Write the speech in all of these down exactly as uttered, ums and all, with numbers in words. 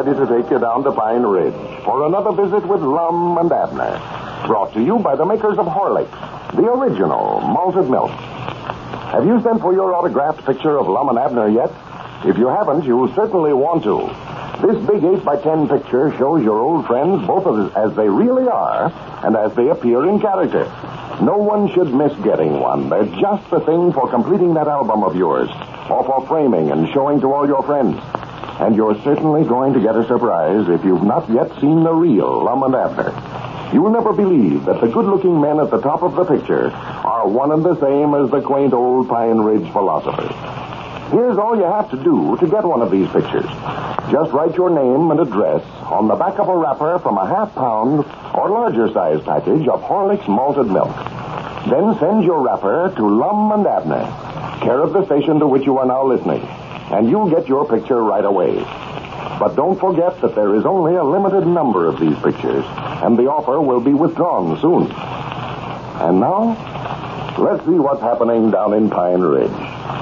ready to take you down to Pine Ridge for another visit with Lum and Abner. Brought to you by the makers of Horlicks, the original malted milk. Have you sent for your autographed picture of Lum and Abner yet? If you haven't, you certainly want to. This big eight by ten picture shows your old friends both as, as they really are and as they appear in character. No one should miss getting one. They're just the thing for completing that album of yours, or for framing and showing to all your friends. And you're certainly going to get a surprise if you've not yet seen the real Lum and Abner. You will never believe that the good-looking men at the top of the picture are one and the same as the quaint old Pine Ridge philosophers. Here's all you have to do to get one of these pictures. Just write your name and address on the back of a wrapper from a half-pound or larger-size package of Horlicks malted milk. Then send your wrapper to Lum and Abner, care of the station to which you are now listening, and you'll get your picture right away. But don't forget that there is only a limited number of these pictures, and the offer will be withdrawn soon. And now, let's see what's happening down in Pine Ridge.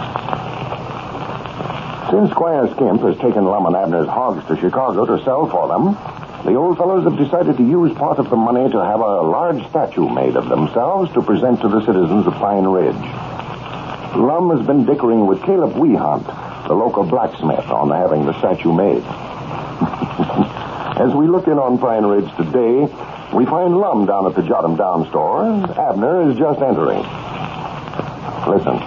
Since Squire Skimp has taken Lum and Abner's hogs to Chicago to sell for them, the old fellows have decided to use part of the money to have a large statue made of themselves to present to the citizens of Pine Ridge. Lum has been dickering with Caleb Wehunt, the local blacksmith, on having the statue made. As we look in on Pine Ridge today, we find Lum down at the Jot 'em Down store, and Abner is just entering. Listen.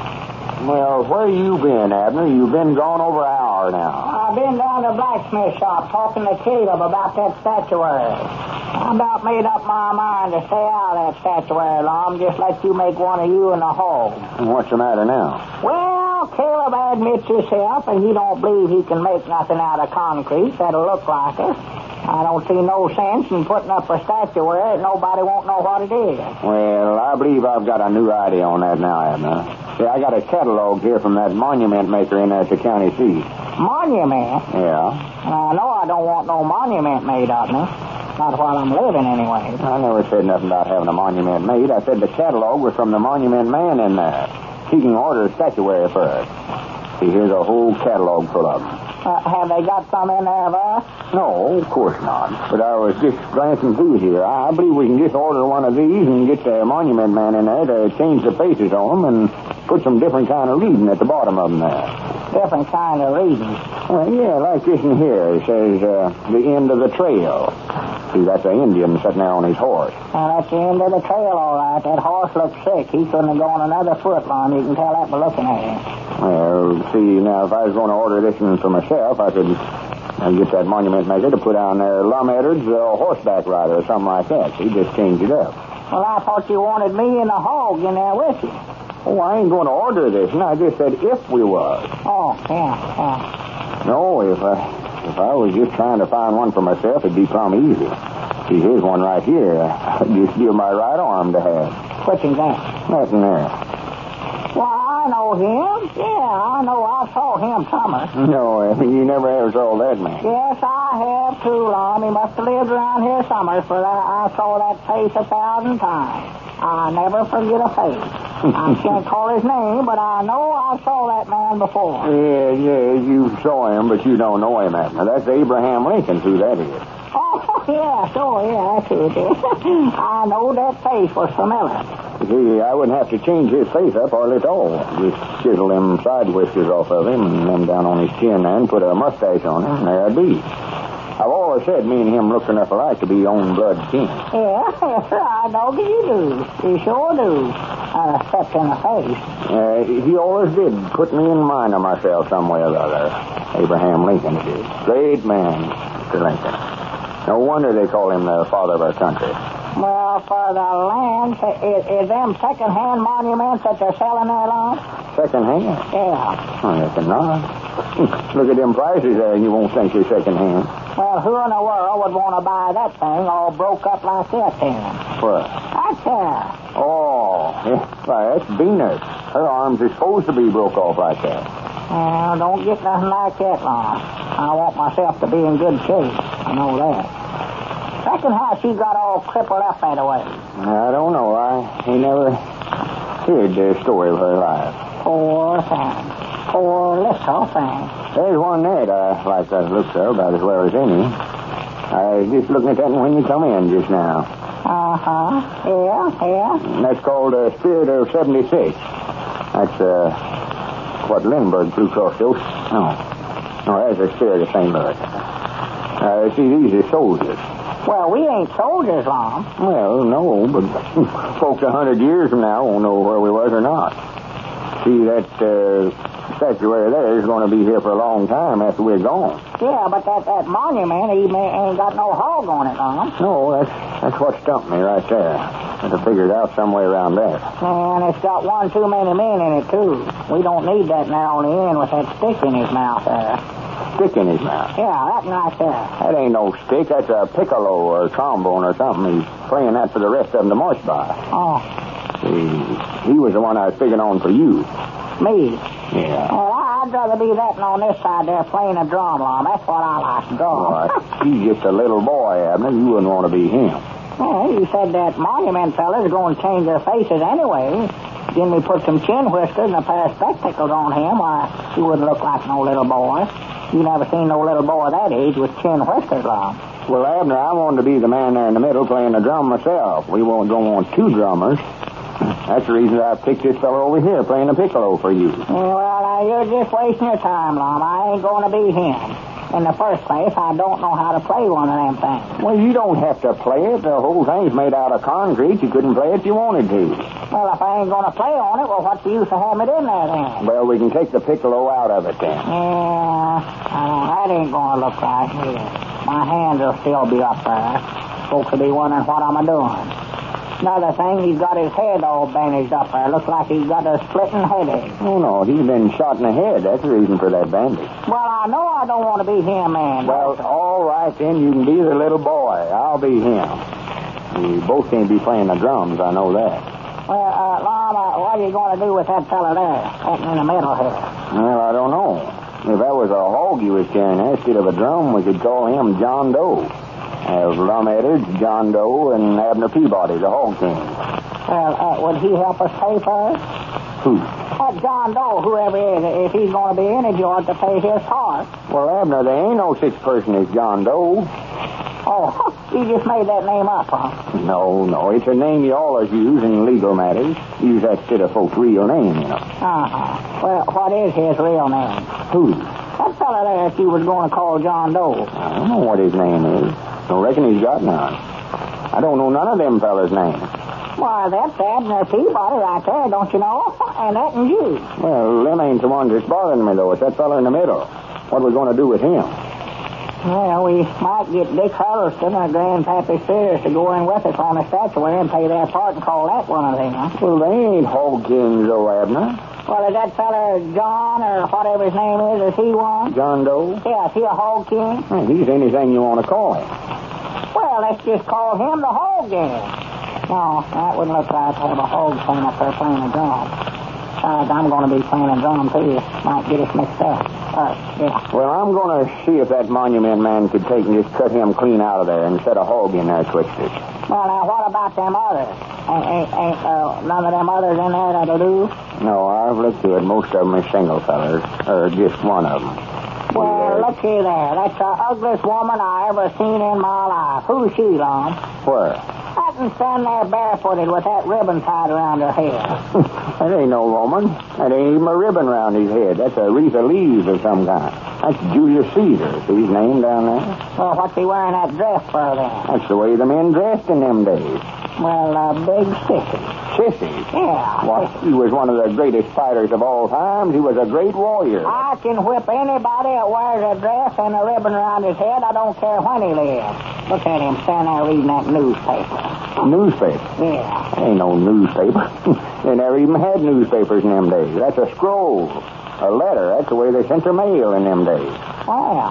Well, where you been, Abner? You've been gone over an hour now. I've been down to the blacksmith shop talking to Caleb about that statuary. I about made up my mind to stay out of that statuary, Lum. Just let you make one of you in the hog. What's the matter now? Well, Caleb admits himself, and he don't believe he can make nothing out of concrete that'll look like it. I don't see no sense in putting up a statuary that nobody won't know what it is. Well, I believe I've got a new idea on that now, Abner. See, I got a catalog here from that monument maker in there at the county seat. Monument? Yeah. I know I don't want no monument made of me. Not while I'm living, anyway. I never said nothing about having a monument made. I said the catalog was from the monument man in there. He can order statuary for us. See, here's a whole catalog full of them. Uh, have they got some in there of us? No, of course not. But I was just glancing through here. I believe we can just order one of these and get the monument man in there to change the faces on them and put some different kind of reading at the bottom of them there. Different kind of reading? Uh, yeah, like this in here. It says, uh, the end of the trail. See, that's an Indian sitting there on his horse. Now, that's the end of the trail, all right. That horse looks sick. He couldn't have gone another foot long. You can tell that by looking at him. Well, see, now, if I was going to order this one for myself, I could uh, get that monument maker to put down there Lum Eddard's uh, horseback rider or something like that. He just changed it up. Well, I thought you wanted me and the hog in there with you. Oh, I ain't going to order this, and I just said if we was. Oh, yeah, yeah. No, if I, if I was just trying to find one for myself, it'd be plumb easy. See, here's one right here. I'd just give my right arm to have. What's in that? Nothing there. Well, I know him. Yeah, I know. I saw him summer. No, I mean, you never ever saw that man. Yes, I have too, Lum. He must have lived around here summer, for I, I saw that face a thousand times. I never forget a face. I can't call his name, but I know I saw that man before. Yeah, yeah, you saw him, but you don't know him, Abner. That's Abraham Lincoln, who that is. Oh, yeah, sure, yeah, that's who it is. I know that face was familiar. See, I wouldn't have to change his face up hardly at all. Just chisel them side whiskers off of him and them down on his chin there and put a mustache on him, and there I'd be. I've always said me and him look enough alike to be own blood kin. Yeah, I know that you do. You sure do. Uh, except in the face. Uh, he always did put me in mind of myself some way or other. Abraham Lincoln did. Great man, Mister Lincoln. No wonder they call him the father of our country. Well, for the land, is, is them second-hand monuments that they're selling there, Lon? Second-hand? Yeah. I reckon not. Look at them prices there, and you won't think they're second-hand. Well, who in the world would want to buy that thing all broke up like that, then? What? That's her. Oh, yeah, why, that's Venus. Her arms are supposed to be broke off like that. Well, don't get nothing like that, Lon. I want myself to be in good shape. I know that. Reckon how she got all crippled up that way. I don't know. I ain't never heard the story of her life. Poor thing. Poor little thing. There's one there that I like that looks of about as well as any. I was just looking at that when you come in just now. Uh-huh. Yeah, yeah. And that's called uh, Spirit of seventy-six. That's uh, what Lindbergh flew across the ocean. No. No, that's the Spirit of Saint Louis. Uh, see, these are soldiers. Well, we ain't soldiers, Lom. Well, no, but folks a hundred years from now won't know where we was or not. See, that uh, statuary there is going to be here for a long time after we're gone. Yeah, but that, that monument, he may, ain't got no hog on it, Lom. No, that's that's what stumped me right there. I had to figure it out somewhere around there. And it's got one too many men in it, too. We don't need that now on the end with that stick in his mouth there. Stick in his mouth? Yeah, that right there. That ain't no stick. That's a piccolo or a trombone or something. He's playing that for the rest of them to march by. Oh. He, he was the one I was figuring on for you. Me? Yeah. Well, I'd rather be that than on this side there playing a drum, Lom. That's what I like to draw. Well, he's just a little boy, Abner. You wouldn't want to be him. Well, you said that monument fellas are going to change their faces anyway. Then we put some chin whiskers and a pair of spectacles on him. Why, he wouldn't look like no little boy. You never seen no little boy that age with chin whiskers on. Well, Abner, I wanted to be the man there in the middle playing the drum myself. We won't, don't want two drummers. That's the reason I picked this fellow over here playing the piccolo for you. Well, now, you're just wasting your time, Lom. I ain't going to be him. In the first place, I don't know how to play one of them things. Well, you don't have to play it. The whole thing's made out of concrete. You couldn't play it if you wanted to. Well, if I ain't going to play on it, well, what's the use of having it in there then? Well, we can take the piccolo out of it then. Yeah, uh, that ain't going to look right either. My hands will still be up there. Folks will be wondering what I'm a-doing. Another thing, he's got his head all bandaged up there. Looks like he's got a splitting headache. Oh, no, he's been shot in the head. That's the reason for that bandage. Well, I know I don't want to be him, man. Well, all right, then. You can be the little boy. I'll be him. We both can't be playing the drums. I know that. Well, uh, Lom, uh, what are you going to do with that fella there, sitting in the middle here? Well, I don't know. If that was a hog you was carrying there instead of a drum, we could call him John Doe. Have Lum Eddard, John Doe, and Abner Peabody, the hog king. Well, uh, would he help us pay for it? Who? That John Doe, whoever he is, if he's going to be in it, you ought to pay his part. Well, Abner, there ain't no such person as John Doe. Oh, you just made that name up, huh? No, no, it's a name you always use in legal matters. Use that instead of folks' real name, you know. Uh-huh. Well, what is his real name? Who? That fella there that you was going to call John Doe. I don't know what his name is. Don't reckon he's got none. I don't know none of them fellas' names. Why, that's Abner Peabody right there, don't you know? And that and you. Well, them ain't the ones that's bothering me, though. It's that fella in the middle. What are we going to do with him? Well, we might get Dick Huddleston or Grandpappy Spears to go in with us on the statuary and pay their part and call that one of them. Well, they ain't hog kings, though, Abner. Well, is that fella John or whatever his name is, is he one? John Doe? Yeah, is he a hog king? Well, he's anything you want to call him. Well, let's just call him the hog king. No, that wouldn't look right to have a hog king up there playing a drum. Besides, I'm going to be playing a drum, too. Might get us mixed up. Uh, yeah. Well, I'm going to see if that monument man could take and just cut him clean out of there and set a hog in there twisted. Well, now, what about them others? Ain't, ain't, ain't uh, none of them others in there that'll do? No, I've looked through it. Most of them are single fellas, or just one of them. Well, look here there. That's the ugliest woman I ever seen in my life. Who's she, Lom? Where? I can stand there barefooted with that ribbon tied around her head. That ain't no woman. That ain't even a ribbon around his head. That's a wreath of leaves of some kind. That's Julius Caesar. See his name down there? Well, what's he wearing that dress for then? That's the way the men dressed in them days. Well, a big sissy. Sissy? Yeah. Well, he was one of the greatest fighters of all times. He was a great warrior. I can whip anybody that wears a dress and a ribbon around his head. I don't care when he lives. Look at him standing there reading that newspaper. Newspaper? Yeah. That ain't no newspaper. They never even had newspapers in them days. That's a scroll. A letter. That's the way they sent their mail in them days. Well.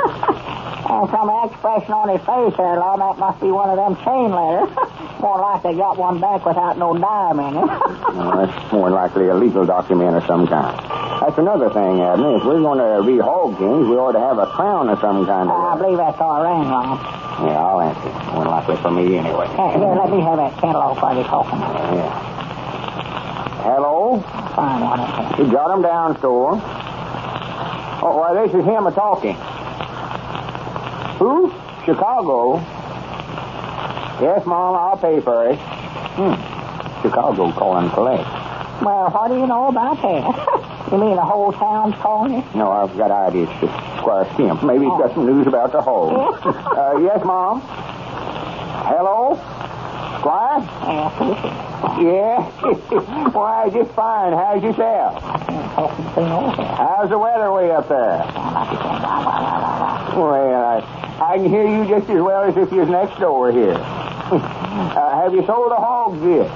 And from the expression on his face there, Lom, that must be one of them chain letters. More like they got one back without no dime in it. Well, that's more likely a legal document of some kind. That's another thing, Abner. If we're going to be hog kings, we ought to have a crown of some kind. Uh, I believe that's our ring, Lom. Yeah, I'll answer. More likely for me anyway. Hey, here, let me have that cantaloupe while you're talking. Yeah. Hello? fine one, I think. You got him down, store. Oh, well, this is him a-talking. Who? Chicago? Yes, Mom, I'll pay for it. Hmm. Chicago calling collect. Well, what do you know about that? You mean the whole town's calling you? No, I've got ideas to Squire Skimp. Maybe he's got some news about the hog. uh, yes, Mom? Hello? Squire? Yeah? Why, just fine. How's yourself? How's the weather way up there? Well, I, I can hear you just as well as if you was next door here. uh, have you sold the hogs yet?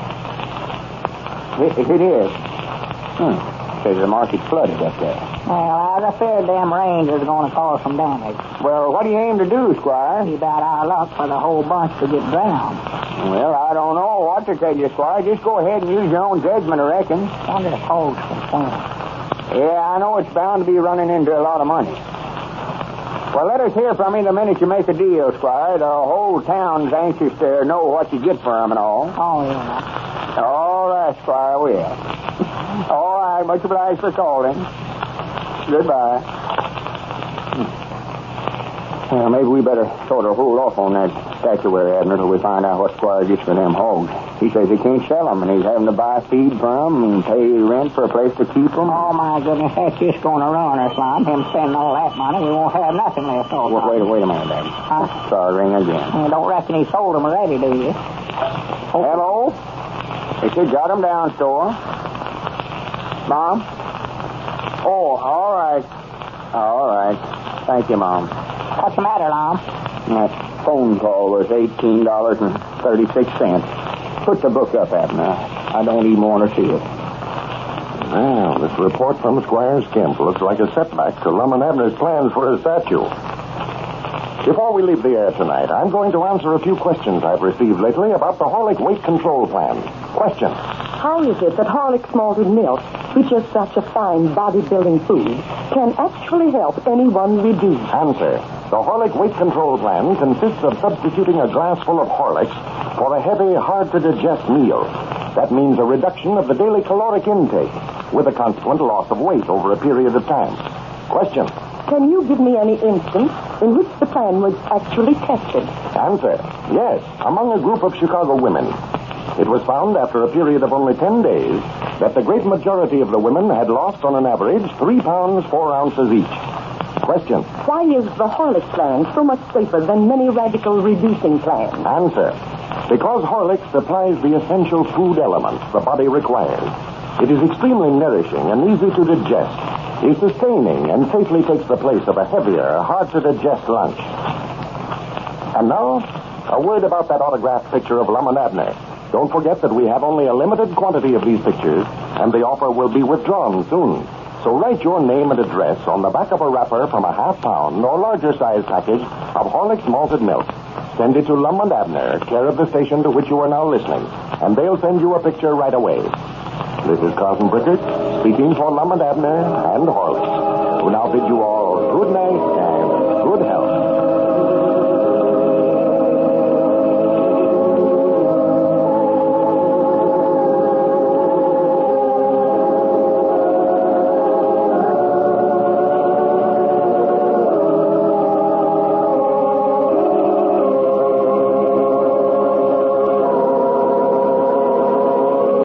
It, it is. Hmm. Says the market's flooded up there. Well, I fear them rains is going to cause some damage. Well, what do you aim to do, Squire? Be about our luck for the whole bunch to get drowned. Well, I don't know what to tell you, Squire. Just go ahead and use your own judgment, I reckon. Wonder if hogs can swim. Yeah, I know it's bound to be running into a lot of money. Well, let us hear from you the minute you make a deal, Squire. The whole town's anxious to know what you get for them and all. Oh, yeah. All right, Squire, will. All right, much obliged for calling. Goodbye. Well, maybe we better sort of hold off on that statuary, Abner, till we find out what Squire gets for them hogs. He says he can't sell them, and he's having to buy feed from them and pay rent for a place to keep them. Oh, my goodness, that's just going to ruin us, Lon. Him spending all that money, we won't have nothing left over. Well, wait, wait a minute, Daddy. Huh? Sorry, ring again. You don't reckon he sold them already, do you? Oh. Hello? He said, got them down, store. Mom? Oh, all right. All right. Thank you, Mom. What's the matter, Lon? That phone call was eighteen dollars and thirty-six cents. Put the book up, Abner. I don't even want to see it. Well, this report from Squire Skimp looks like a setback to Lum and Abner's plans for a statue. Before we leave the air tonight, I'm going to answer a few questions I've received lately about the Horlick weight control plan. Question. How is it that Horlick's malted milk, which is such a fine bodybuilding food, can actually help anyone reduce? Answer. The Horlick weight control plan consists of substituting a glass full of Horlicks for a heavy, hard-to-digest meal. That means a reduction of the daily caloric intake, with a consequent loss of weight over a period of time. Question. Can you give me any instance in which the plan was actually tested? Answer. Yes, among a group of Chicago women. It was found after a period of only ten days that the great majority of the women had lost on an average three pounds, four ounces each. Question. Why is the Horlick plan so much safer than many radical reducing plans? Answer. Because Horlicks supplies the essential food elements the body requires. It is extremely nourishing and easy to digest, is sustaining, and safely takes the place of a heavier, hard-to-digest lunch. And now, a word about that autographed picture of Lum and Abner. Don't forget that we have only a limited quantity of these pictures, and the offer will be withdrawn soon. So write your name and address on the back of a wrapper from a half-pound or larger-size package of Horlick's malted milk. Send it to Lum and Abner, care of the station to which you are now listening, and they'll send you a picture right away. This is Carlton Brickert, speaking for Lum and Abner and Horlicks, who now bid you all good night and